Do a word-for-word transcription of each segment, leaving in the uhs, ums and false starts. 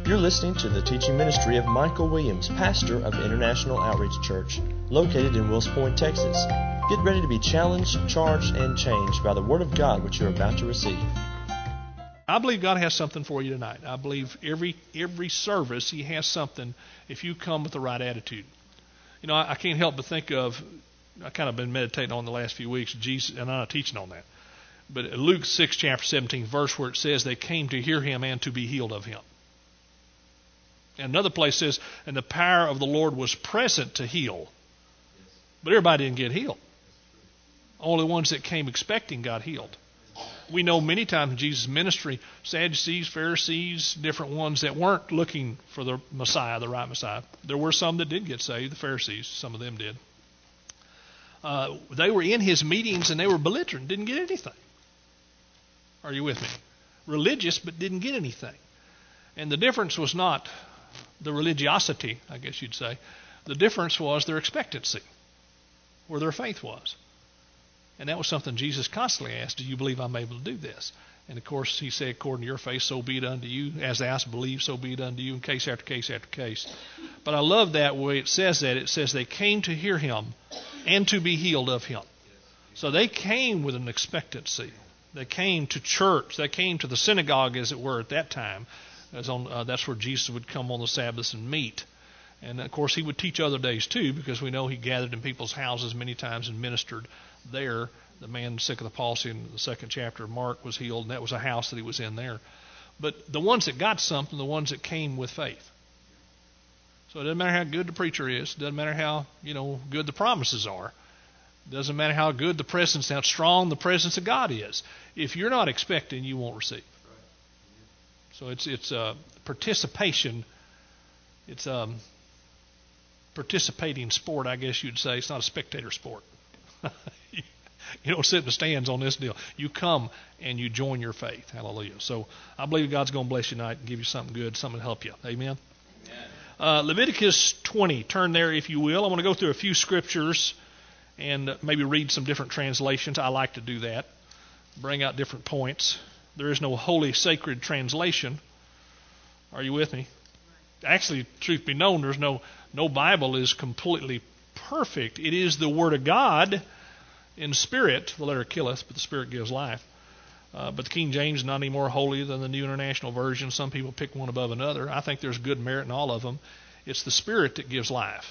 You're listening to the teaching ministry of Michael Williams, pastor of International Outreach Church, located in Wills Point, Texas. Get ready to be challenged, charged, and changed by the Word of God which you're about to receive. I believe God has something for you tonight. I believe every every service He has something if you come with the right attitude. You know, I, I can't help but think of, I kind of been meditating on the last few weeks, Jesus, and I'm not teaching on that. But Luke six, chapter seventeen, verse where it says they came to hear Him and to be healed of Him. And another place says, and the power of the Lord was present to heal. But everybody didn't get healed. Only the ones that came expecting got healed. We know many times in Jesus' ministry, Sadducees, Pharisees, different ones that weren't looking for the Messiah, the right Messiah. There were some that did get saved, the Pharisees, some of them did. Uh, they were in His meetings and they were belligerent, didn't get anything. Are you with me? Religious, but didn't get anything. And the difference was not the religiosity, I guess you'd say. The difference was their expectancy, where their faith was. And that was something Jesus constantly asked, do you believe I'm able to do this? And of course, He said, according to your faith, so be it unto you. As thou hast believed, so be it unto you, in case after case after case. But I love that way it says that. It says they came to hear Him and to be healed of Him. So they came with an expectancy. They came to church. They came to the synagogue, as it were, at that time. As on, uh, that's where Jesus would come on the Sabbaths and meet. And, of course, He would teach other days, too, because we know He gathered in people's houses many times and ministered there. The man sick of the palsy in the second chapter of Mark was healed, and that was a house that He was in there. But the ones that got something, the ones that came with faith. So it doesn't matter how good the preacher is. It doesn't matter how, you know, good the promises are. It doesn't matter how good the presence, how strong the presence of God is. If you're not expecting, you won't receive. So it's it's a participation. It's a participating sport, I guess you'd say. It's not a spectator sport. You don't sit in the stands on this deal. You come and you join your faith. Hallelujah. So I believe God's going to bless you tonight and give you something good, something to help you. Amen. Amen. Uh, Leviticus twenty. Turn there if you will. I want to go through a few scriptures and maybe read some different translations. I like to do that. Bring out different points. There is no holy, sacred translation. Are you with me? Actually, truth be known, there's no no Bible is completely perfect. It is the Word of God in spirit. The letter killeth, but the Spirit gives life. Uh, but the King James is not any more holy than the New International Version. Some people pick one above another. I think there's good merit in all of them. It's the Spirit that gives life.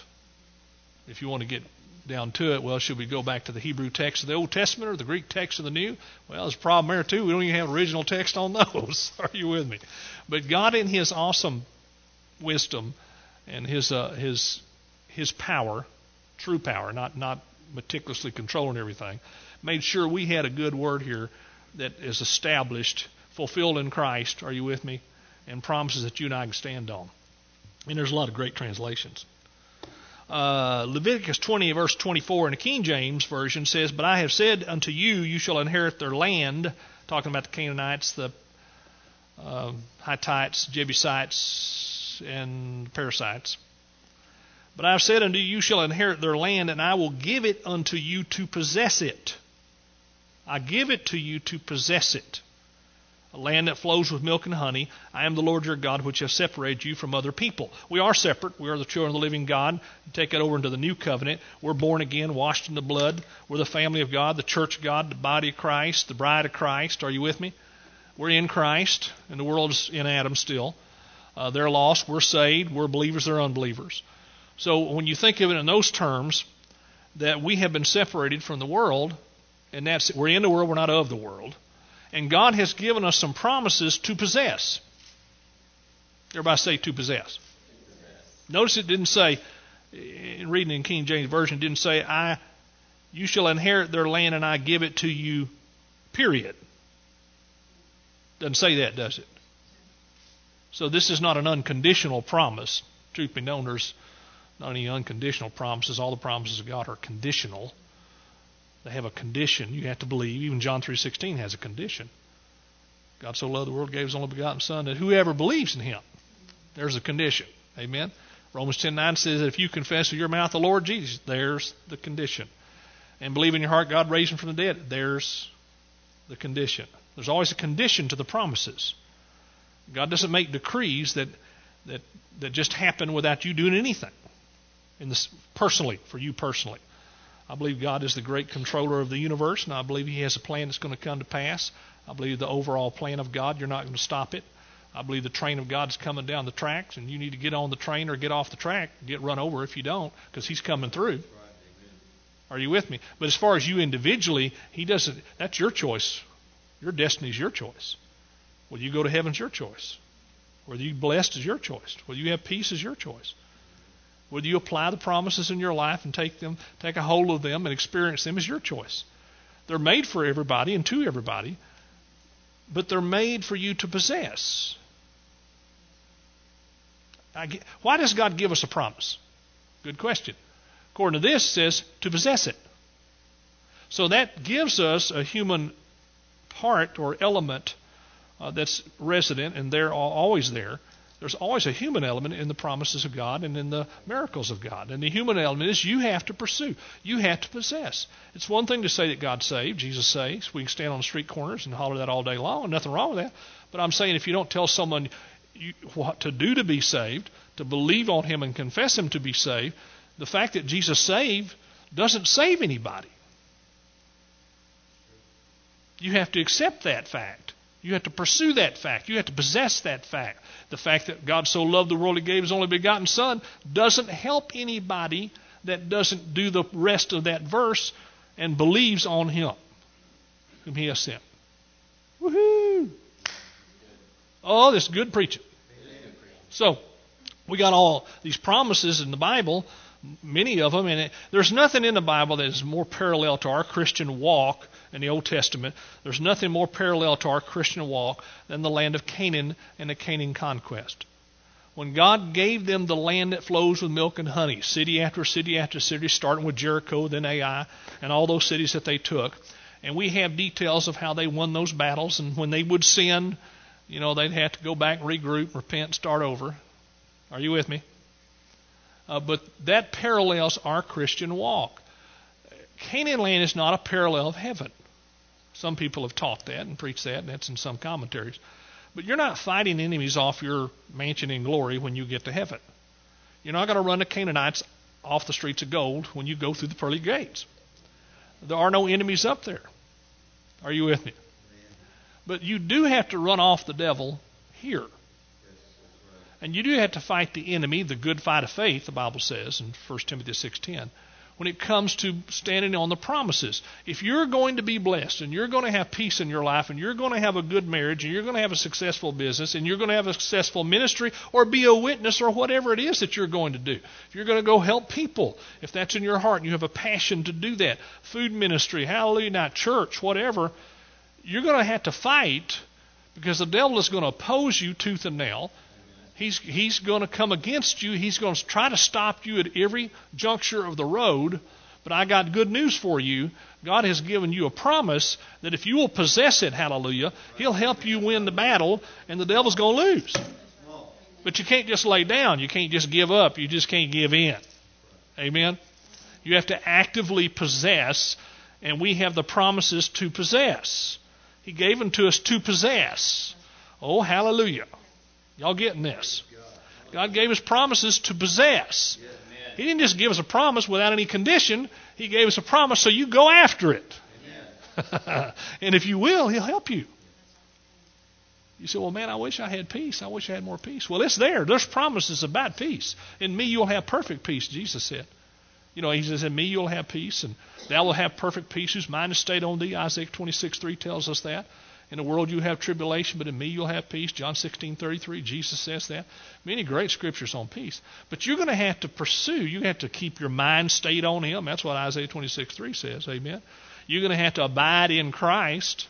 If you want to get down to it, well, should we go back to the Hebrew text of the Old Testament or the Greek text of the New? Well, there's a problem there, too. We don't even have original text on those. Are you with me? But God, in His awesome wisdom and His uh, His His power, true power, not, not meticulously controlling everything, made sure we had a good word here that is established, fulfilled in Christ. Are you with me? And promises that you and I can stand on. And there's a lot of great translations. Uh, Leviticus twenty, verse twenty-four in the King James Version says, but I have said unto you, you shall inherit their land, talking about the Canaanites, the uh, Hittites, Jebusites, and Perizzites. But I have said unto you, you shall inherit their land, and I will give it unto you to possess it. I give it to you to possess it. A land that flows with milk and honey. I am the Lord your God, which has separated you from other people. We are separate. We are the children of the living God. Take it over into the new covenant. We're born again, washed in the blood. We're the family of God, the church of God, the body of Christ, the bride of Christ. Are you with me? We're in Christ, and the world's in Adam still. Uh, they're lost. We're saved. We're believers. They're unbelievers. So when you think of it in those terms, that we have been separated from the world, and that's we're in the world, we're not of the world. And God has given us some promises to possess. Everybody say to possess. Notice it didn't say, in reading in King James Version, it didn't say, I, you shall inherit their land and I give it to you, period. Doesn't say that, does it? So this is not an unconditional promise. Truth be known, there's not any unconditional promises. All the promises of God are conditional. They have a condition. You have to believe. Even John three sixteen has a condition. God so loved the world, gave His only begotten Son, that whoever believes in Him, there's a condition. Amen? Romans ten nine says that if you confess with your mouth the Lord Jesus, there's the condition. And believe in your heart God raised Him from the dead, there's the condition. There's always a condition to the promises. God doesn't make decrees that that that just happen without you doing anything. In this, personally, for you personally. I believe God is the great controller of the universe, and I believe He has a plan that's going to come to pass. I believe the overall plan of God, you're not going to stop it. I believe the train of God's coming down the tracks, and you need to get on the train or get off the track, get run over if you don't, because He's coming through. Are you with me? But as far as you individually, He doesn't. That's your choice. Your destiny is your choice. Whether you go to heaven is your choice. Whether you blessed is your choice. Whether you have peace is your choice. Whether you apply the promises in your life and take them, take a hold of them and experience them is your choice. They're made for everybody and to everybody, but they're made for you to possess. I get, why does God give us a promise? Good question. According to this, it says to possess it. So that gives us a human part or element uh, that's resident, and they're always there. There's always a human element in the promises of God and in the miracles of God. And the human element is you have to pursue. You have to possess. It's one thing to say that God saved, Jesus saves. We can stand on the street corners and holler that all day long. Nothing wrong with that. But I'm saying if you don't tell someone you, what to do to be saved, to believe on Him and confess Him to be saved, the fact that Jesus saved doesn't save anybody. You have to accept that fact. You have to pursue that fact. You have to possess that fact. The fact that God so loved the world He gave His only begotten Son doesn't help anybody that doesn't do the rest of that verse and believes on Him whom He has sent. Woohoo! Oh, this is good preaching. So, we got all these promises in the Bible, many of them, and it, there's nothing in the Bible that is more parallel to our Christian walk in the Old Testament. There's nothing more parallel to our Christian walk than the land of Canaan and the Canaan conquest. When God gave them the land that flows with milk and honey, city after city after city, starting with Jericho, then Ai, and all those cities that they took, and we have details of how they won those battles, and when they would sin, you know, they'd have to go back, regroup, repent, start over. Are you with me? Uh, but that parallels our Christian walk. Canaan land is not a parallel of heaven. Some people have taught that and preached that, and that's in some commentaries. But you're not fighting enemies off your mansion in glory when you get to heaven. You're not going to run the Canaanites off the streets of gold when you go through the pearly gates. There are no enemies up there. Are you with me? But you do have to run off the devil here. And you do have to fight the enemy, the good fight of faith, the Bible says in First Timothy six ten, when it comes to standing on the promises. If you're going to be blessed and you're going to have peace in your life and you're going to have a good marriage and you're going to have a successful business and you're going to have a successful ministry or be a witness or whatever it is that you're going to do, if you're going to go help people, if that's in your heart and you have a passion to do that, food ministry, hallelujah, not church, whatever, you're going to have to fight because the devil is going to oppose you tooth and nail. He's, he's going to come against you. He's going to try to stop you at every juncture of the road. But I got good news for you. God has given you a promise that if you will possess it, hallelujah, He'll help you win the battle, and the devil's going to lose. But you can't just lay down. You can't just give up. You just can't give in. Amen? You have to actively possess, and we have the promises to possess. He gave them to us to possess. Oh, hallelujah. Y'all getting this? God gave us promises to possess. He didn't just give us a promise without any condition. He gave us a promise so you go after it. And if you will, He'll help you. You say, well, man, I wish I had peace. I wish I had more peace. Well, it's there. There's promises about peace. In me, you'll have perfect peace, Jesus said. You know, He says, in me, you'll have peace, and thou will have perfect peace whose mind is stayed on thee. Isaiah twenty-six three tells us that. In the world you have tribulation, but in me you'll have peace. John sixteen thirty-three, Jesus says that. Many great scriptures on peace. But you're going to have to pursue. You have to keep your mind stayed on Him. That's what Isaiah twenty-six three says. Amen. You're going to have to abide in Christ.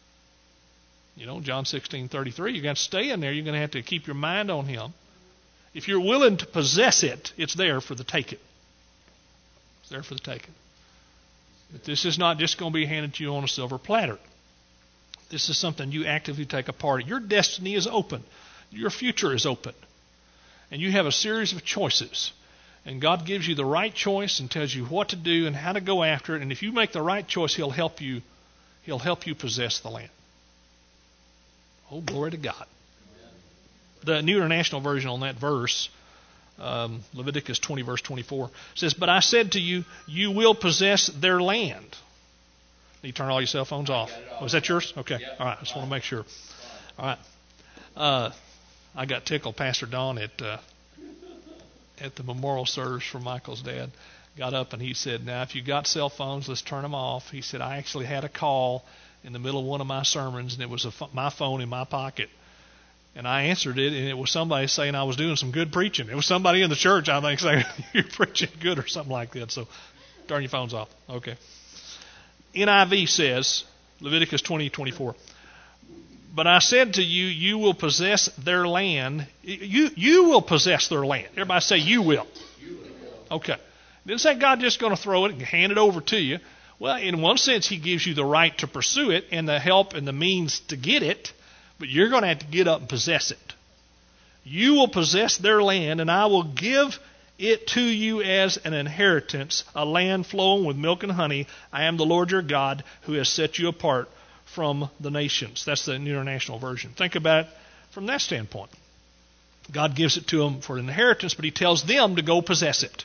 You know, John sixteen thirty-three, you're going to stay in there. You're going to have to keep your mind on Him. If you're willing to possess it, it's there for the taking. It's there for the taking. But this is not just going to be handed to you on a silver platter. This is something you actively take a part in. Your destiny is open. Your future is open. And you have a series of choices. And God gives you the right choice and tells you what to do and how to go after it. And if you make the right choice, He'll help you. He'll help you possess the land. Oh, glory to God. The New International Version on that verse, um, Leviticus twenty, verse twenty-four, says, "But I said to you, you will possess their land." You turn all your cell phones off. Was that yours? Okay. All right. I just want to make sure. All right. Uh, I got tickled. Pastor Don at uh, at the memorial service for Michael's dad got up and he said, "Now, if you got cell phones, let's turn them off." He said, "I actually had a call in the middle of one of my sermons, and it was a, my phone in my pocket. And I answered it, and it was somebody saying I was doing some good preaching. It was somebody in the church, I think, saying, 'You're preaching good,' or something like that. So turn your phones off." Okay. N I V says, Leviticus twenty, twenty-four, "But I said to you, you will possess their land." You you will possess their land. Everybody say, "You will." Okay. It didn't say God just going to throw it and hand it over to you. Well, in one sense, He gives you the right to pursue it and the help and the means to get it, but you're going to have to get up and possess it. "You will possess their land, and I will give it to you as an inheritance, a land flowing with milk and honey. I am the Lord your God who has set you apart from the nations." That's the New International Version. Think about it from that standpoint. God gives it to them for an inheritance, but He tells them to go possess it.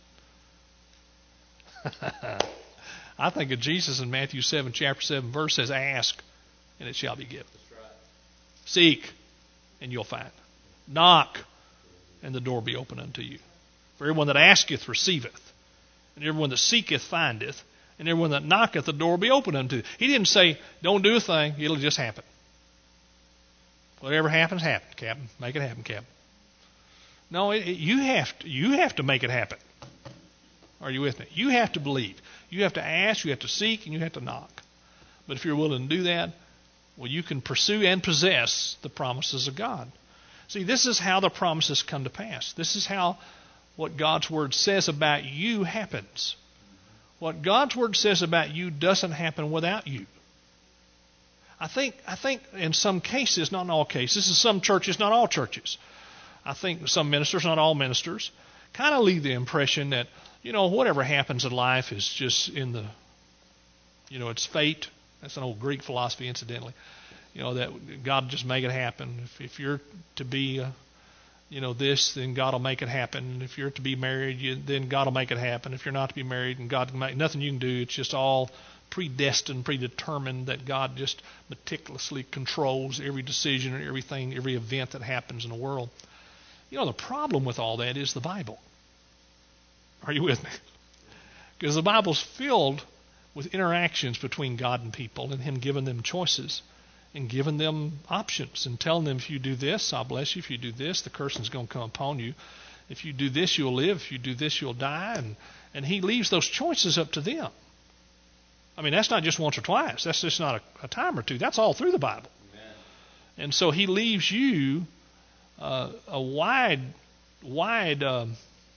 I think of Jesus in Matthew seven, chapter seven, verse says, "Ask, and it shall be given. That's right. Seek, and you'll find. Knock, and the door be open unto you. For everyone that asketh receiveth, and everyone that seeketh findeth, and everyone that knocketh, the door be open unto." He didn't say, "Don't do a thing, it'll just happen." Whatever happens, happen, Captain. Make it happen, Captain. No, it, it, you have to, you have to make it happen. Are you with me? You have to believe. You have to ask, you have to seek, and you have to knock. But if you're willing to do that, well, you can pursue and possess the promises of God. See, this is how the promises come to pass. This is how what God's Word says about you happens. What God's Word says about you doesn't happen without you. I think, I think in some cases, not in all cases, in some churches, not all churches, I think some ministers, not all ministers, kind of leave the impression that, you know, whatever happens in life is just in the, you know, it's fate. That's an old Greek philosophy, incidentally. You know, that God will just make it happen. If, if you're to be, uh, you know, this, then God will make it happen. If you're to be married, you, then God will make it happen. If you're not to be married, and God can make nothing you can do. It's just all predestined, predetermined, that God just meticulously controls every decision and everything, every event that happens in the world. You know, the problem with all that is the Bible. Are you with me? Because the Bible's filled with interactions between God and people, and Him giving them choices and giving them options and telling them, if you do this, I'll bless you. If you do this, the cursing's going to come upon you. If you do this, you'll live. If you do this, you'll die. And, and He leaves those choices up to them. I mean, that's not just once or twice. That's just not a, a time or two. That's all through the Bible. Amen. And so He leaves you uh, a wide, wide um,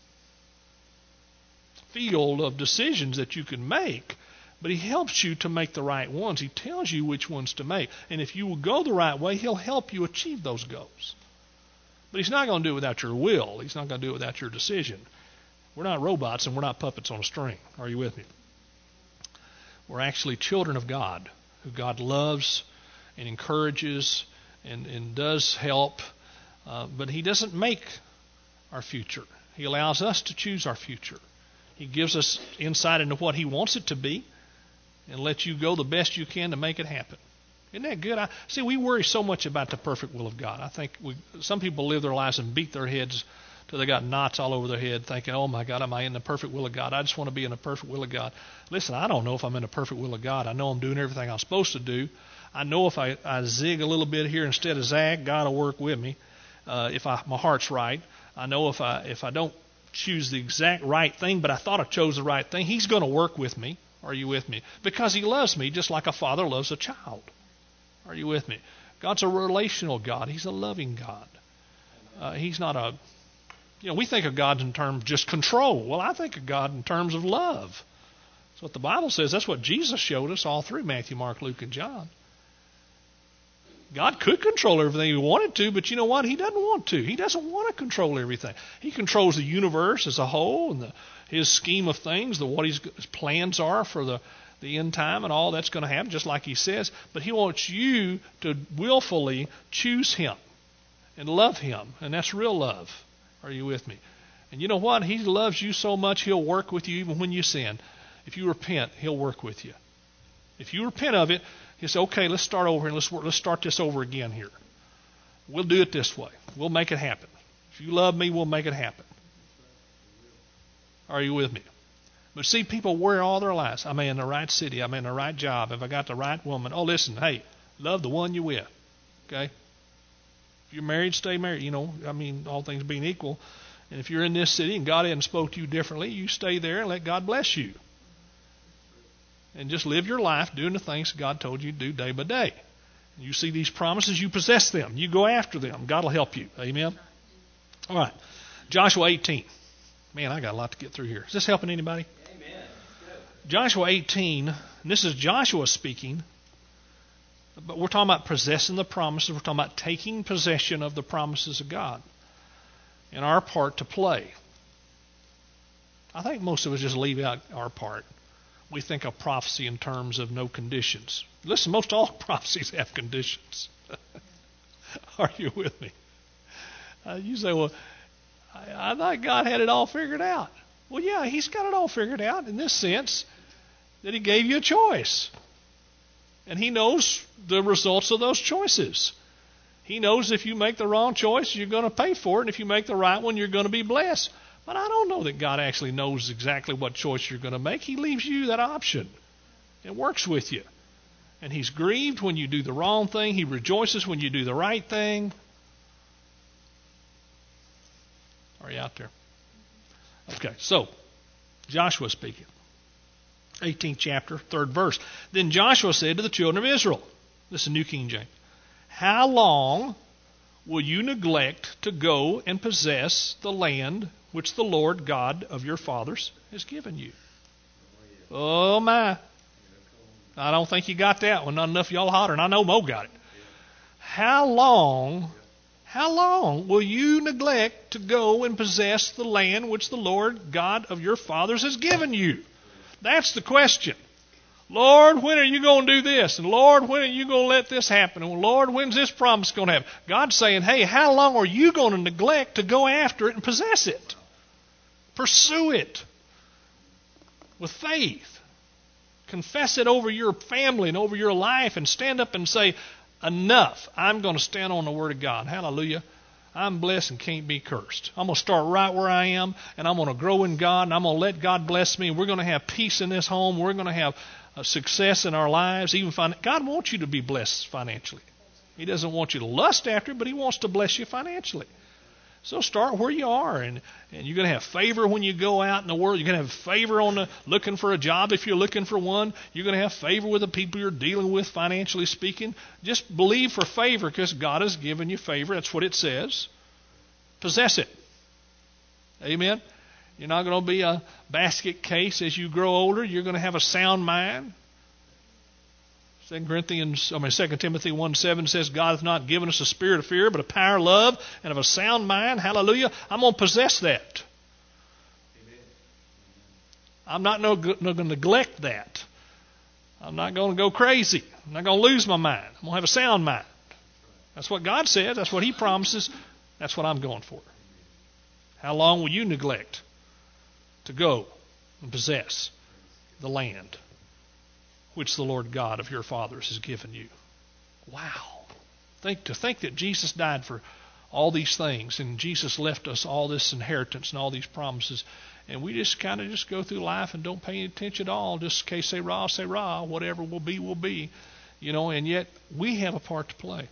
field of decisions that you can make, but He helps you to make the right ones. He tells you which ones to make. And if you will go the right way, He'll help you achieve those goals. But He's not going to do it without your will. He's not going to do it without your decision. We're not robots and we're not puppets on a string. Are you with me? We're actually children of God, who God loves and encourages and, and does help. Uh, but He doesn't make our future. He allows us to choose our future. He gives us insight into what He wants it to be and lets you go the best you can to make it happen. Isn't that good? I, see, we worry so much about the perfect will of God. I think we, some people live their lives and beat their heads till they got knots all over their head thinking, oh my God, am I in the perfect will of God? I just want to be in the perfect will of God. Listen, I don't know if I'm in the perfect will of God. I know I'm doing everything I'm supposed to do. I know if I, I zig a little bit here instead of zag, God will work with me uh, if I, my heart's right. I know if I if I don't choose the exact right thing, but I thought I chose the right thing, He's going to work with me. Are you with me? Because He loves me just like a father loves a child. Are you with me? God's a relational God. He's a loving God. Uh, he's not a, you know, we think of God in terms of just control. Well, I think of God in terms of love. That's what the Bible says. That's what Jesus showed us all through Matthew, Mark, Luke, and John. God could control everything He wanted to, but you know what? He doesn't want to. He doesn't want to control everything. He controls the universe as a whole and the, His scheme of things, the, what His plans are for the, the end time and all that's going to happen, just like He says. But He wants you to willfully choose Him and love him. And that's real love. Are you with me? And you know what? He loves you so much, he'll work with you even when you sin. If you repent, he'll work with you. If you repent of it, he'll say, okay, let's start over and let's work, let's start this over again here. We'll do it this way. We'll make it happen. If you love me, we'll make it happen. Are you with me? But see, people worry all their lives. Am I in the right city? Am I in the right job? Have I got the right woman? Oh, listen, hey, love the one you're with. Okay? If you're married, stay married. You know, I mean, all things being equal. And if you're in this city and God hasn't spoke to you differently, you stay there and let God bless you. And just live your life doing the things God told you to do day by day. You see these promises, you possess them. You go after them. God will help you. Amen? All right. Joshua eighteen. Man, I got a lot to get through here. Is this helping anybody? Amen. Joshua eighteen, and this is Joshua speaking, but we're talking about possessing the promises. We're talking about taking possession of the promises of God and our part to play. I think most of us just leave out our part. We think of prophecy in terms of no conditions. Listen, most all prophecies have conditions. Are you with me? Uh, you say, well, I, I thought God had it all figured out. Well, yeah, he's got it all figured out in this sense that he gave you a choice. And he knows the results of those choices. He knows if you make the wrong choice, you're going to pay for it. And if you make the right one, you're going to be blessed. But I don't know that God actually knows exactly what choice you're going to make. He leaves you that option. It works with you. And he's grieved when you do the wrong thing. He rejoices when you do the right thing. Are you out there? Okay, so Joshua speaking. eighteenth chapter, third verse. Then Joshua said to the children of Israel, this is New King James, how long will you neglect to go and possess the land which the Lord God of your fathers has given you? Oh, my. I don't think you got that one. Not enough of y'all hotter, and I know Mo got it. How long, how long will you neglect to go and possess the land which the Lord God of your fathers has given you? That's the question. Lord, when are you going to do this? And Lord, when are you going to let this happen? And Lord, when's this promise going to happen? God's saying, hey, how long are you going to neglect to go after it and possess it? Pursue it with faith. Confess it over your family and over your life and stand up and say, enough. I'm going to stand on the Word of God. Hallelujah. I'm blessed and can't be cursed. I'm going to start right where I am, and I'm going to grow in God, and I'm going to let God bless me. And we're going to have peace in this home. We're going to have uh, success in our lives. Even fin- God wants you to be blessed financially. He doesn't want you to lust after it, but He wants to bless you financially. So start where you are, and, and you're going to have favor when you go out in the world. You're going to have favor on the, looking for a job if you're looking for one. You're going to have favor with the people you're dealing with, financially speaking. Just believe for favor because God has given you favor. That's what it says. Possess it. Amen? You're not going to be a basket case as you grow older. You're going to have a sound mind. Second Corinthians, I mean, Second Timothy one seven says, God hath not given us a spirit of fear, but a power of love and of a sound mind. Hallelujah. I'm going to possess that. Amen. I'm not no, no going to neglect that. I'm not going to go crazy. I'm not going to lose my mind. I'm going to have a sound mind. That's what God says. That's what He promises. That's what I'm going for. How long will you neglect to go and possess the land which the Lord God of your fathers has given you? Wow. Think to think that Jesus died for all these things, and Jesus left us all this inheritance and all these promises, and we just kind of just go through life and don't pay any attention at all. Just in case say rah, say rah, whatever will be, will be. You know, and yet we have a part to play.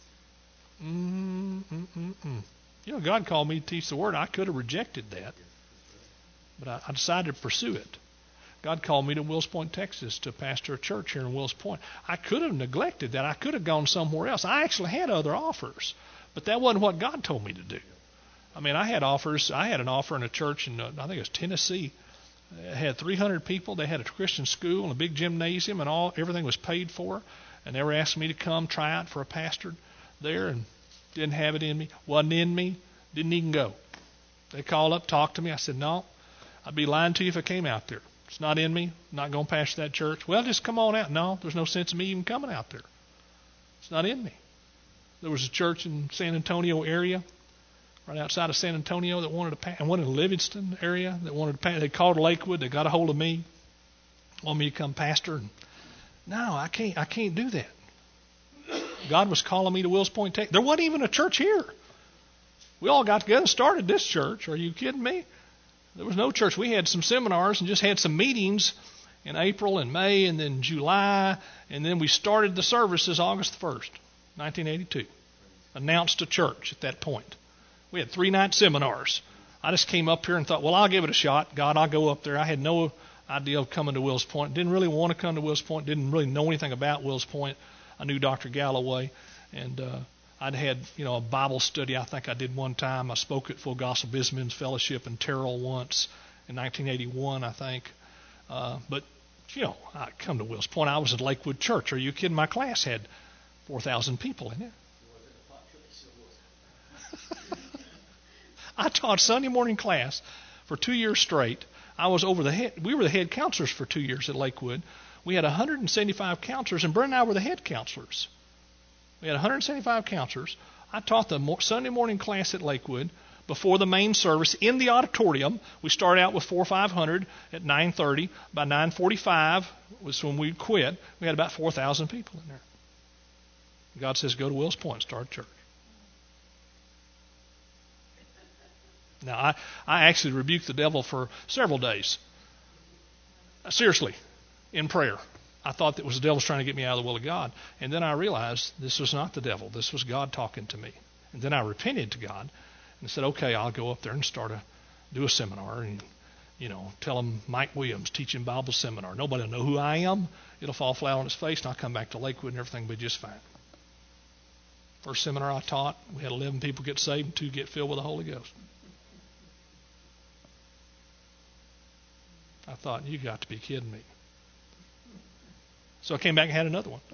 Mm, mm, mm, mm. You know, God called me to teach the Word. I could have rejected that, but I, I decided to pursue it. God called me to Wills Point, Texas, to pastor a church here in Wills Point. I could have neglected that. I could have gone somewhere else. I actually had other offers, but that wasn't what God told me to do. I mean, I had offers. I had an offer in a church in, uh, I think it was Tennessee. It had three hundred people. They had a Christian school and a big gymnasium, and all everything was paid for. And they were asking me to come try out for a pastor there, and didn't have it in me. Wasn't in me. Didn't even go. They called up, talked to me. I said, no, I'd be lying to you if I came out there. It's not in me. I'm not going to pastor that church. Well, just come on out. No, there's no sense in me even coming out there. It's not in me. There was a church in San Antonio area, right outside of San Antonio, that wanted to pass, and one in the Livingston area that wanted to pass. They called Lakewood. They got a hold of me, wanted me to come pastor. And, no, I can't. I can't do that. God was calling me to Wills Point, Texas. There wasn't even a church here. We all got together and started this church. Are you kidding me? There was no church. We had some seminars and just had some meetings in April and May and then July, and then we started the services August the first, nineteen eighty-two. Announced a church at that point. We had three-night seminars. I just came up here and thought, well, I'll give it a shot. God, I'll go up there. I had no idea of coming to Wills Point. Didn't really want to come to Wills Point. Didn't really know anything about Wills Point. I knew Doctor Galloway, and uh, I'd had, you know, a Bible study I think I did one time. I spoke at Full Gospel Businessmen's Fellowship in Terrell once in nineteen eighty-one, I think. Uh, but, you know, I come to Wills Point. I was at Lakewood Church. Are you kidding? My class had four thousand people in it. I taught Sunday morning class for two years straight. I was over the head. We were the head counselors for two years at Lakewood. We had one hundred seventy-five counselors, and Brent and I were the head counselors. We had one hundred seventy-five counselors. I taught the Sunday morning class at Lakewood before the main service in the auditorium. We started out with four or five hundred at nine thirty. By nine forty-five was when we quit. We had about four thousand people in there. God says, go to Wills Point and start a church. Now, I, I actually rebuked the devil for several days. Seriously, in prayer. I thought that was the devil's trying to get me out of the will of God. And then I realized this was not the devil. This was God talking to me. And then I repented to God and said, okay, I'll go up there and start a, do a seminar and, you know, tell them Mike Williams teaching Bible seminar. Nobody will know who I am. It'll fall flat on its face, and I'll come back to Lakewood and everything will be just fine. First seminar I taught, we had eleven people get saved and two get filled with the Holy Ghost. I thought, you got to be kidding me. So I came back and had another one.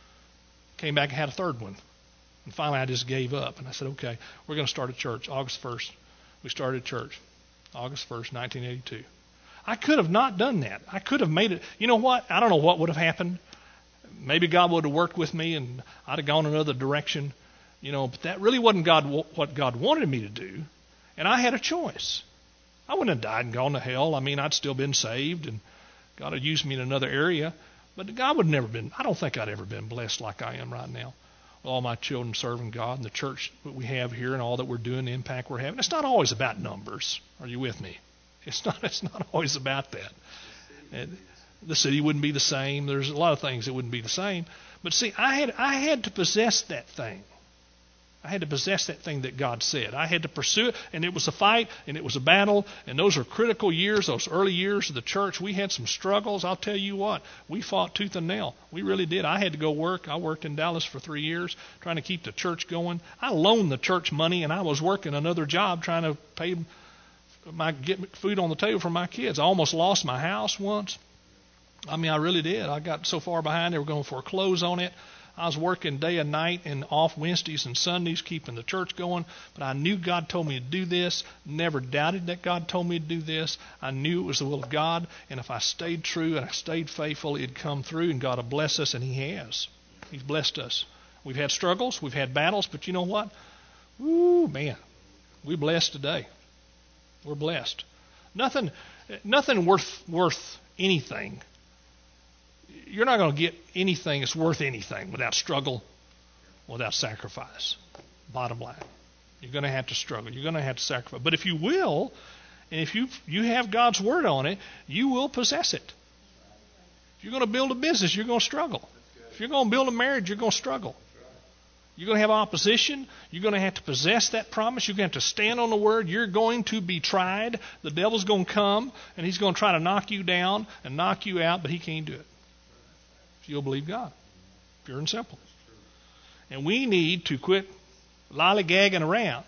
Came back and had a third one. And finally I just gave up. And I said, okay, we're going to start a church. August first, we started a church. August first, nineteen eighty-two. I could have not done that. I could have made it. You know what? I don't know what would have happened. Maybe God would have worked with me and I'd have gone another direction. You know, but that really wasn't God what God wanted me to do. And I had a choice. I wouldn't have died and gone to hell. I mean, I'd still been saved, and God had used me in another area. But God would have never been, I don't think I'd ever been blessed like I am right now. With all my children serving God and the church that we have here and all that we're doing, the impact we're having. It's not always about numbers. Are you with me? It's not, it's not always about that. And the city wouldn't be the same. There's a lot of things that wouldn't be the same. But see, I had I had to possess that thing. I had to possess that thing that God said. I had to pursue it, and it was a fight, and it was a battle, and those were critical years, those early years of the church. We had some struggles. I'll tell you what, we fought tooth and nail. We really did. I had to go work. I worked in Dallas for three years trying to keep the church going. I loaned the church money, and I was working another job trying to pay my get food on the table for my kids. I almost lost my house once. I mean, I really did. I got so far behind, they were going to foreclose on it. I was working day and night and off Wednesdays and Sundays, keeping the church going. But I knew God told me to do this. Never doubted that God told me to do this. I knew it was the will of God. And if I stayed true and I stayed faithful, it'd come through, and God will bless us, and He has. He's blessed us. We've had struggles. We've had battles. But you know what? Woo, man. We're blessed today. We're blessed. Nothing, nothing worth worth anything. You're not going to get anything that's worth anything without struggle, without sacrifice. Bottom line. You're going to have to struggle. You're going to have to sacrifice. But if you will, and if you you have God's word on it, you will possess it. If you're going to build a business, you're going to struggle. If you're going to build a marriage, you're going to struggle. You're going to have opposition. You're going to have to possess that promise. You're going to have to stand on the word. You're going to be tried. The devil's going to come, and he's going to try to knock you down and knock you out, but he can't do it. You'll believe God. Pure and simple. And we need to quit lollygagging around.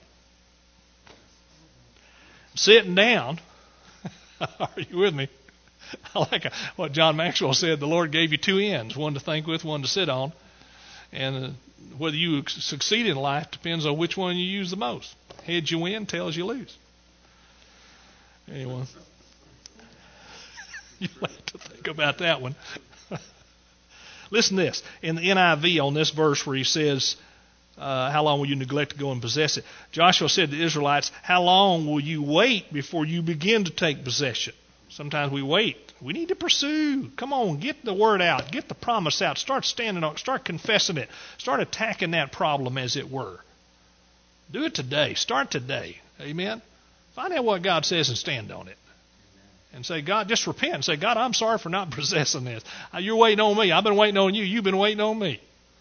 Sitting down. Are you with me? I like what John Maxwell said. The Lord gave you two ends, one to think with, one to sit on. And whether you succeed in life depends on which one you use the most. Heads you win, tails you lose. Anyway. You'll have to think about that one. Listen to this. In the N I V on this verse where he says, Uh, how long will you neglect to go and possess it? Joshua said to the Israelites, how long will you wait before you begin to take possession? Sometimes we wait. We need to pursue. Come on, get the word out. Get the promise out. Start standing on it. Start confessing it. Start attacking that problem, as it were. Do it today. Start today. Amen? Find out what God says and stand on it. And say, God, just repent and say, God, I'm sorry for not possessing this. You're waiting on me. I've been waiting on you. You've been waiting on me.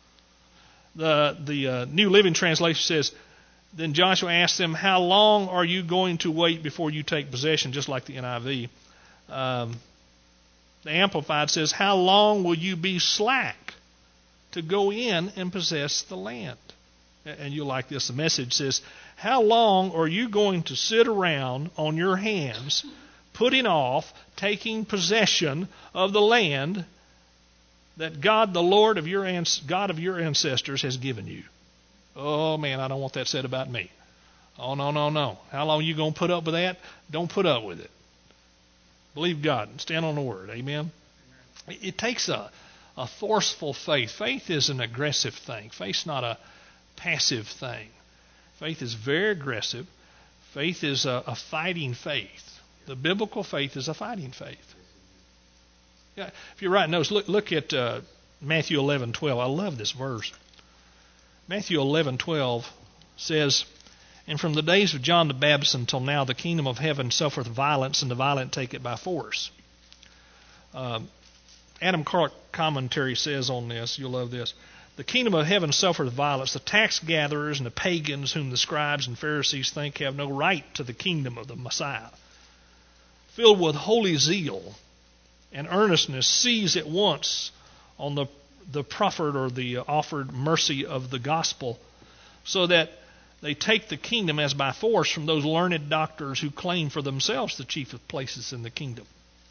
The, the uh, New Living Translation says, then Joshua asked them, how long are you going to wait before you take possession, just like the N I V. Um, the Amplified says, how long will you be slack to go in and possess the land? And you'll like this. The Message says, how long are you going to sit around on your hands, putting off taking possession of the land that God, the Lord of your God of your ancestors, has given you? Oh, man, I don't want that said about me. Oh, no, no, no. How long are you going to put up with that? Don't put up with it. Believe God and stand on the Word. Amen? It takes a, a forceful faith. Faith is an aggressive thing. Faith's not a passive thing. Faith is very aggressive. Faith is a, a fighting faith. The biblical faith is a fighting faith. Yeah, if you're writing notes, look, look at uh, Matthew eleven twelve. I love this verse. Matthew eleven twelve says, and from the days of John the Baptist until now, the kingdom of heaven suffereth violence, and the violent take it by force. Uh, Adam Clark commentary says on this, you'll love this, the kingdom of heaven suffereth violence. The tax gatherers and the pagans, whom the scribes and Pharisees think have no right to the kingdom of the Messiah, filled with holy zeal and earnestness, seize at once on the, the proffered or the offered mercy of the gospel, so that they take the kingdom as by force from those learned doctors who claim for themselves the chief of places in the kingdom.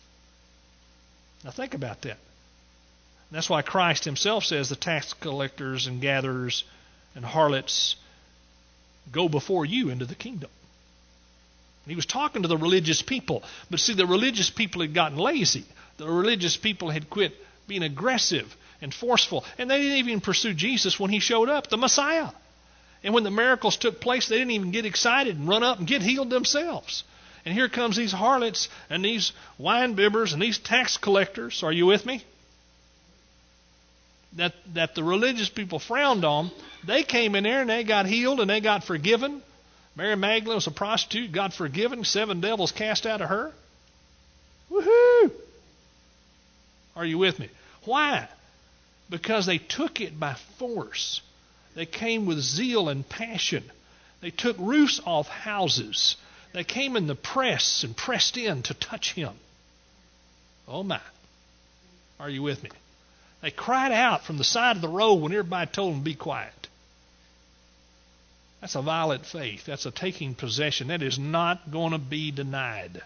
Now think about that. And that's why Christ himself says the tax collectors and gatherers and harlots go before you into the kingdom. He was talking to the religious people. But see, the religious people had gotten lazy. The religious people had quit being aggressive and forceful. And they didn't even pursue Jesus when he showed up, the Messiah. And when the miracles took place, they didn't even get excited and run up and get healed themselves. And here comes these harlots and these wine bibbers and these tax collectors. Are you with me? That, that the religious people frowned on. They came in there and they got healed and they got forgiven. Mary Magdalene was a prostitute, got forgiven, seven devils cast out of her. Woohoo! Are you with me? Why? Because they took it by force. They came with zeal and passion. They took roofs off houses. They came in the press and pressed in to touch him. Oh my. Are you with me? They cried out from the side of the road when everybody told them to be quiet. That's a violent faith. That's a taking possession. That is not going to be denied.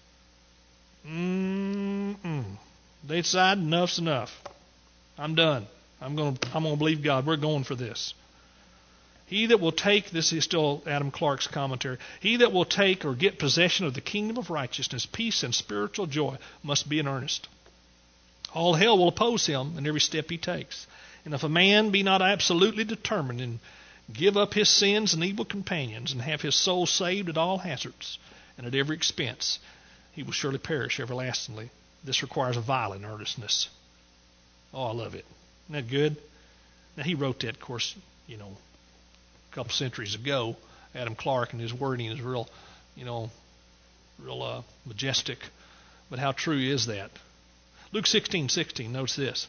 Mm-mm. They decided enough's enough. I'm done. I'm going to, I'm going to believe God. We're going for this. He that will take, this is still Adam Clark's commentary, he that will take or get possession of the kingdom of righteousness, peace, and spiritual joy must be in earnest. All hell will oppose him in every step he takes. And if a man be not absolutely determined and give up his sins and evil companions and have his soul saved at all hazards and at every expense, he will surely perish everlastingly. This requires a violent earnestness. Oh, I love it. Isn't that good? Now, he wrote that, of course, you know, a couple centuries ago. Adam Clark, and his wording is real, you know, real uh, majestic. But how true is that? Luke sixteen sixteen, notice this.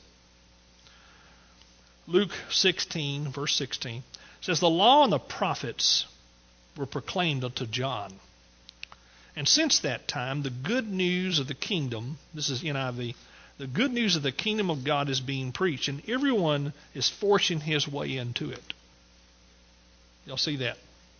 Luke sixteen, verse sixteen, says, the law and the prophets were proclaimed unto John. And since that time, the good news of the kingdom, this is N I V, the good news of the kingdom of God is being preached, and everyone is forcing his way into it. Y'all see that?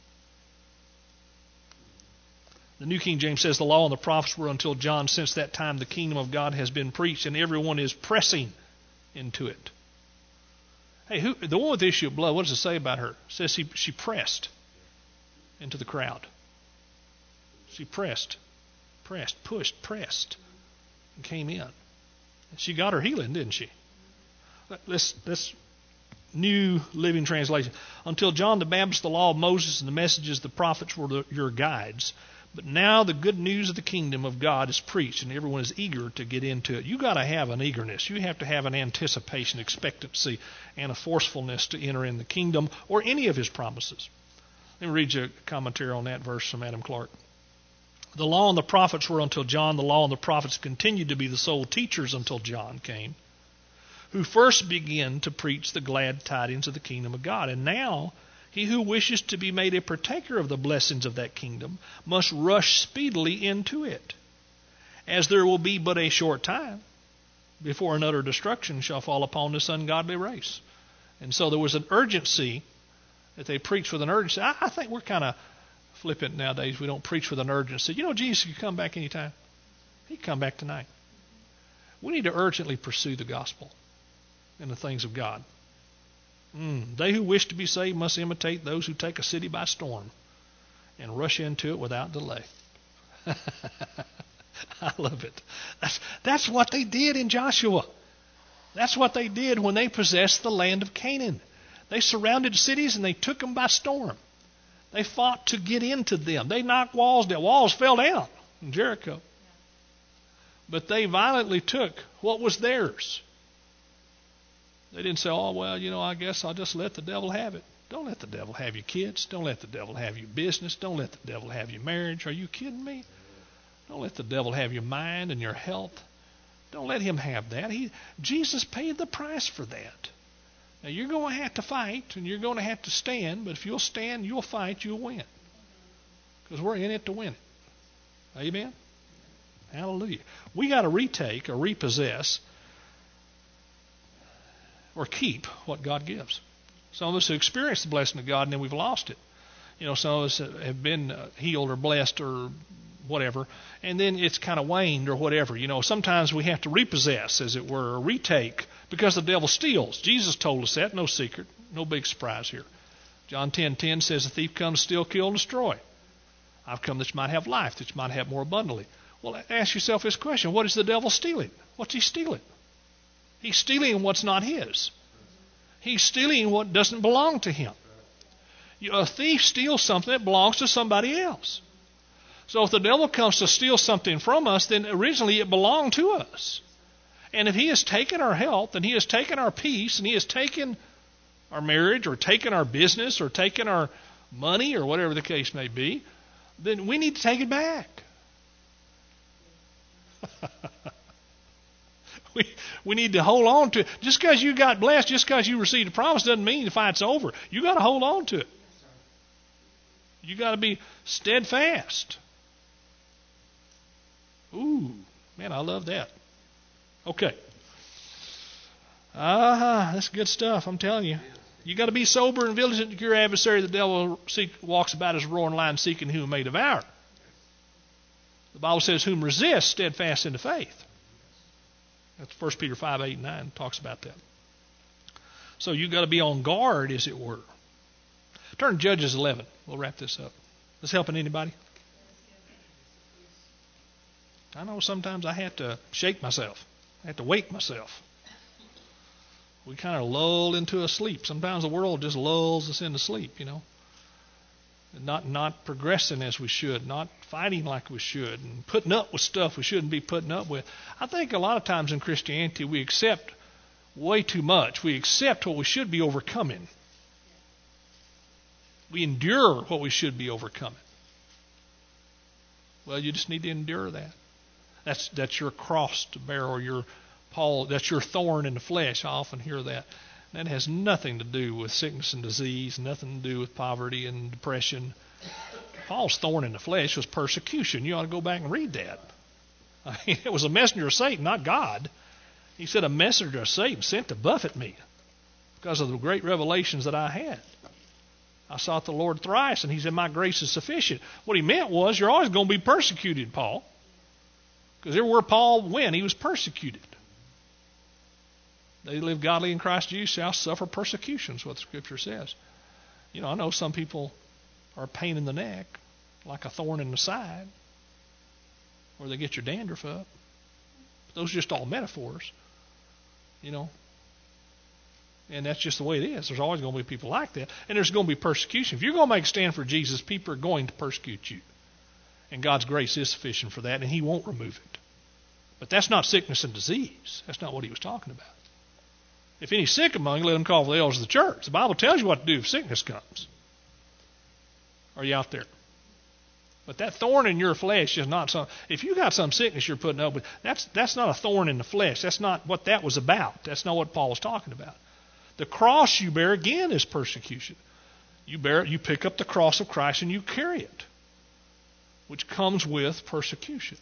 The New King James says, the law and the prophets were until John. Since that time, the kingdom of God has been preached, and everyone is pressing into it. Hey, who, the one with the issue of blood, what does it say about her? It says she, she pressed into the crowd. She pressed, pressed, pushed, pressed, and came in. And she got her healing, didn't she? Let's, let's New Living Translation. Until John the Baptist, the law of Moses and the messages of the prophets were the, your guides. But now the good news of the kingdom of God is preached, and everyone is eager to get into it. You got to have an eagerness. You have to have an anticipation, expectancy, and a forcefulness to enter in the kingdom or any of his promises. Let me read you a commentary on that verse from Adam Clark. The law and the prophets were until John. The law and the prophets continued to be the sole teachers until John came, who first began to preach the glad tidings of the kingdom of God. And now he who wishes to be made a partaker of the blessings of that kingdom must rush speedily into it, as there will be but a short time before an utter destruction shall fall upon this ungodly race. And so there was an urgency that they preached with an urgency. I, I think we're kind of flippant nowadays. We don't preach with an urgency. You know, Jesus can come back anytime. He can come back tonight. We need to urgently pursue the gospel and the things of God. Mm. They who wish to be saved must imitate those who take a city by storm and rush into it without delay. I love it. That's, that's what they did in Joshua. That's what they did when they possessed the land of Canaan. They surrounded cities and they took them by storm. They fought to get into them. They knocked walls down. Walls fell down in Jericho. But they violently took what was theirs. They didn't say, oh, well, you know, I guess I'll just let the devil have it. Don't let the devil have your kids. Don't let the devil have your business. Don't let the devil have your marriage. Are you kidding me? Don't let the devil have your mind and your health. Don't let him have that. He, Jesus paid the price for that. Now, you're going to have to fight, and you're going to have to stand, but if you'll stand, you'll fight, you'll win. Because we're in it to win it. Amen? Hallelujah. We got to retake or repossess or keep what God gives. Some of us have experienced the blessing of God, and then we've lost it. You know, some of us have been healed or blessed or whatever, and then it's kind of waned or whatever. You know, sometimes we have to repossess, as it were, or retake, because the devil steals. Jesus told us that, no secret, no big surprise here. John ten ten says, the thief comes to steal, kill, and destroy. I've come that you might have life, that you might have more abundantly. Well, ask yourself this question. What is the devil stealing? What's he stealing? He's stealing what's not his. He's stealing what doesn't belong to him. A thief steals something that belongs to somebody else. So if the devil comes to steal something from us, then originally it belonged to us. And if he has taken our health, and he has taken our peace, and he has taken our marriage, or taken our business, or taken our money, or whatever the case may be, then we need to take it back. we we need to hold on to it. Just because you got blessed, just because you received a promise, doesn't mean the fight's over. You got to hold on to it. You got to be steadfast. Ooh, man, I love that. Okay. Ah, that's good stuff, I'm telling you. You got to be sober and vigilant to your adversary. The devil seek, walks about as a roaring lion, seeking whom he may devour. The Bible says, whom resist, steadfast in the faith. That's First Peter five, eight, and nine talks about that. So you've got to be on guard, as it were. Turn to Judges eleven. We'll wrap this up. This helping anybody? I know sometimes I have to shake myself. I have to wake myself. We kind of lull into a sleep. Sometimes the world just lulls us into sleep, you know. Not not progressing as we should, not fighting like we should, and putting up with stuff we shouldn't be putting up with. I think a lot of times in Christianity we accept way too much. We accept what we should be overcoming. We endure what we should be overcoming. Well, you just need to endure that. That's that's your cross to bear, or your Paul. That's your thorn in the flesh. I often hear that. That has nothing to do with sickness and disease, nothing to do with poverty and depression. Paul's thorn in the flesh was persecution. You ought to go back and read that. I mean, it was a messenger of Satan, not God. He said, a messenger of Satan sent to buffet me because of the great revelations that I had. I sought the Lord thrice, and he said, my grace is sufficient. What he meant was, you're always going to be persecuted, Paul. Because everywhere Paul went, he was persecuted. They live godly in Christ Jesus shall suffer persecution, is what the Scripture says. You know, I know some people are a pain in the neck, like a thorn in the side, or they get your dandruff up. But those are just all metaphors, you know. And that's just the way it is. There's always going to be people like that. And there's going to be persecution. If you're going to make a stand for Jesus, people are going to persecute you. And God's grace is sufficient for that, and He won't remove it. But that's not sickness and disease. That's not what He was talking about. If any sick among you, let them call for the elders of the church. The Bible tells you what to do if sickness comes. Are you out there? But that thorn in your flesh is not some. If you got some sickness you're putting up with, that's that's not a thorn in the flesh. That's not what that was about. That's not what Paul was talking about. The cross you bear again is persecution. You bear it, you pick up the cross of Christ and you carry it, which comes with persecution.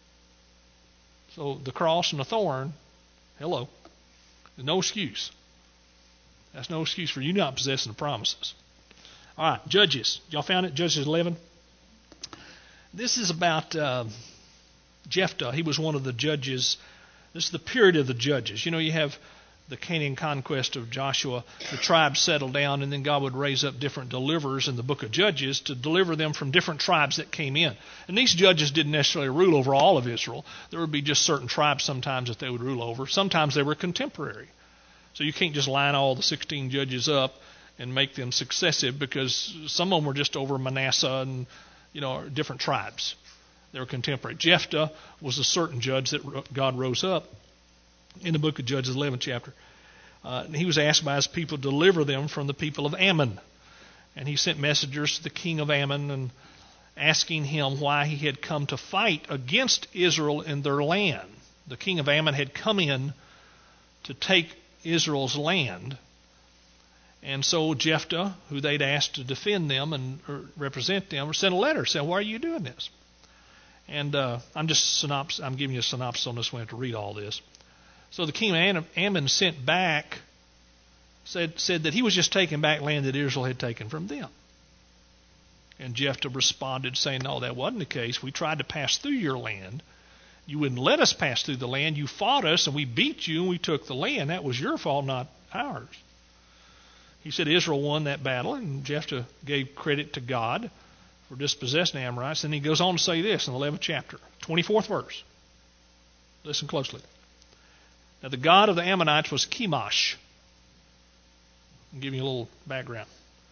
So the cross and the thorn, hello, no excuse. That's no excuse for you not possessing the promises. All right, Judges. Y'all found it? Judges eleven. This is about uh, Jephthah. He was one of the judges. This is the period of the judges. You know, you have the Canaan conquest of Joshua. The tribes settled down, and then God would raise up different deliverers in the book of Judges to deliver them from different tribes that came in. And these judges didn't necessarily rule over all of Israel. There would be just certain tribes sometimes that they would rule over. Sometimes they were contemporary. So you can't just line all the sixteen judges up and make them successive, because some of them were just over Manasseh and, you know, different tribes. They were contemporary. Jephthah was a certain judge that God rose up in the book of Judges, eleventh chapter. Uh, and he was asked by his people to deliver them from the people of Ammon. And he sent messengers to the king of Ammon and asking him why he had come to fight against Israel in their land. The king of Ammon had come in to take Israel's land. And so Jephthah, who they'd asked to defend them and represent them, sent a letter saying, "Why are you doing this?" And uh, I'm just synops- I'm giving you a synopsis on this one. I have to read all this. So the king of Ammon sent back, said said that he was just taking back land that Israel had taken from them. And Jephthah responded saying, "No, that wasn't the case. We tried to pass through your land. You wouldn't let us pass through the land. You fought us and we beat you and we took the land. That was your fault, not ours." He said Israel won that battle, and Jephthah gave credit to God for dispossessing the Amorites. And he goes on to say this in the eleventh chapter, twenty-fourth verse. Listen closely. Now the god of the Ammonites was Chemosh. I'll give you a little background.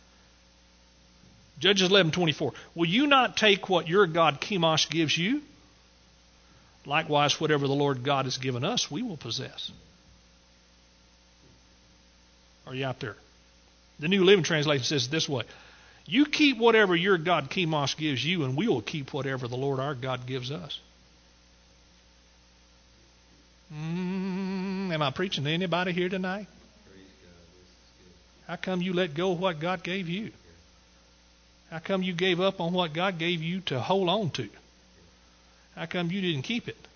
Judges eleven twenty-four. Will you not take what your god Chemosh gives you? Likewise, whatever the Lord God has given us, we will possess. Are you out there? The New Living Translation says it this way. You keep whatever your god Chemosh gives you, and we will keep whatever the Lord our God gives us. Mm, am I preaching to anybody here tonight? How come you let go of what God gave you? How come you gave up on what God gave you to hold on to? How come you didn't keep it?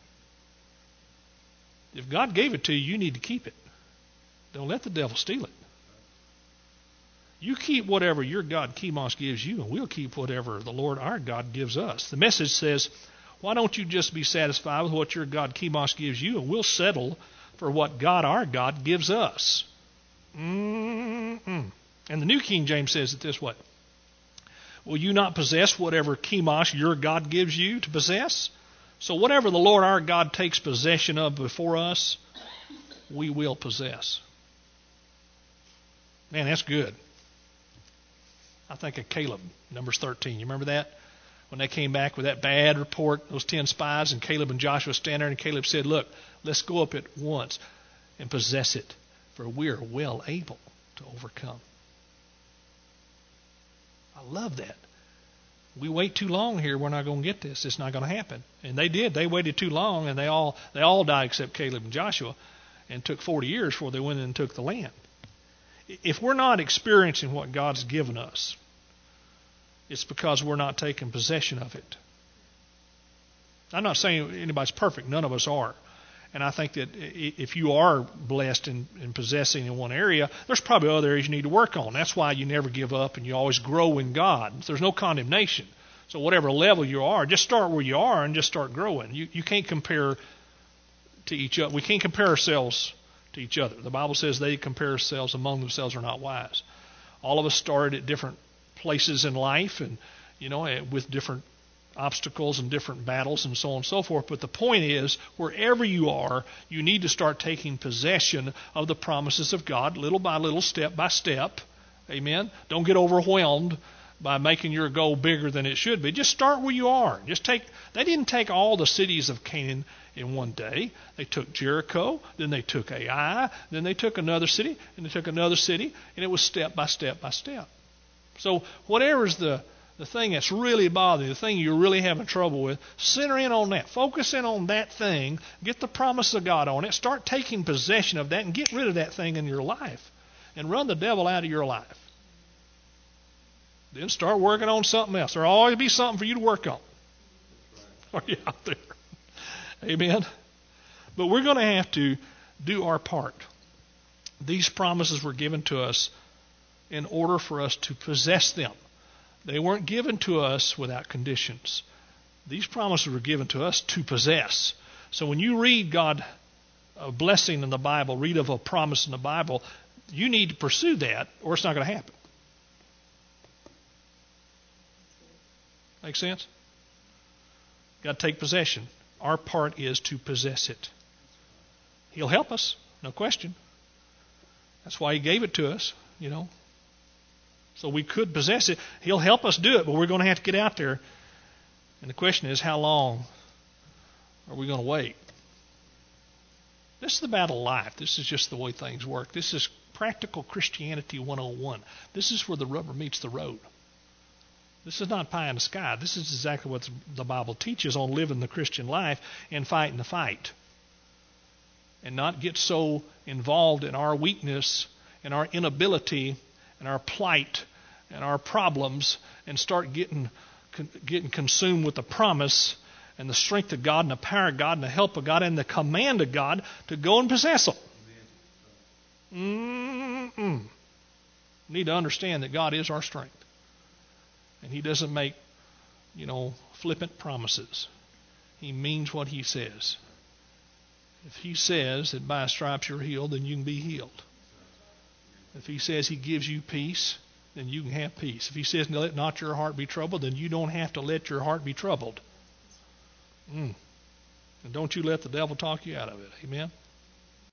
If God gave it to you, you need to keep it. Don't let the devil steal it. You keep whatever your god Chemosh gives you, and we'll keep whatever the Lord our God gives us. The Message says, why don't you just be satisfied with what your god Chemosh gives you, and we'll settle for what God our God gives us. Mm-mm. And the New King James says it this way. Will you not possess whatever Chemosh your God gives you to possess? So whatever the Lord our God takes possession of before us, we will possess. Man, that's good. I think of Caleb, Numbers thirteen. You remember that? When they came back with that bad report, those ten spies, and Caleb and Joshua stand there, and Caleb said, look, let's go up at once and possess it, for we are well able to overcome. I love that. We wait too long here, we're not going to get this. It's not going to happen. And they did. They waited too long, and they all they all died except Caleb and Joshua, and it took forty years before they went in and took the land. If we're not experiencing what God's given us, it's because we're not taking possession of it. I'm not saying anybody's perfect. None of us are. And I think that if you are blessed in, in possessing in one area, there's probably other areas you need to work on. That's why you never give up and you always grow in God. There's no condemnation. So whatever level you are, just start where you are and just start growing. You, you can't compare to each other. We can't compare ourselves to each other. The Bible says they compare themselves among themselves are not wise. All of us started at different places in life and, you know, with different obstacles and different battles and so on and so forth. But the point is, wherever you are, you need to start taking possession of the promises of God, little by little, step by step. Amen? Don't get overwhelmed by making your goal bigger than it should be. Just start where you are. Just take. They didn't take all the cities of Canaan in one day. They took Jericho, then they took Ai, then they took another city, and they took another city, and it was step by step by step. So whatever's the, the thing that's really bothering you, the thing you're really having trouble with, center in on that. Focus in on that thing. Get the promise of God on it. Start taking possession of that and get rid of that thing in your life. And run the devil out of your life. Then start working on something else. There'll always be something for you to work on. Are you out there? Amen? But we're going to have to do our part. These promises were given to us in order for us to possess them. They weren't given to us without conditions. These promises were given to us to possess. So when you read God a blessing in the Bible, read of a promise in the Bible, you need to pursue that or it's not going to happen. Make sense? Got to take possession. Our part is to possess it. He'll help us, no question. That's why He gave it to us, you know. So we could possess it. He'll help us do it, but we're going to have to get out there. And the question is, how long are we going to wait? This is the battle of life. This is just the way things work. This is practical Christianity one oh one. This is where the rubber meets the road. This is not pie in the sky. This is exactly what the Bible teaches on living the Christian life and fighting the fight. And not get so involved in our weakness and our inability and our plight and our problems and start getting getting consumed with the promise and the strength of God and the power of God and the help of God and the command of God to go and possess them. Mm-mm. We need to understand that God is our strength. And He doesn't make, you know, flippant promises. He means what He says. If He says that by His stripes you're healed, then you can be healed. If He says He gives you peace, then you can have peace. If He says let not your heart be troubled, then you don't have to let your heart be troubled. Mm. And don't you let the devil talk you out of it. Amen?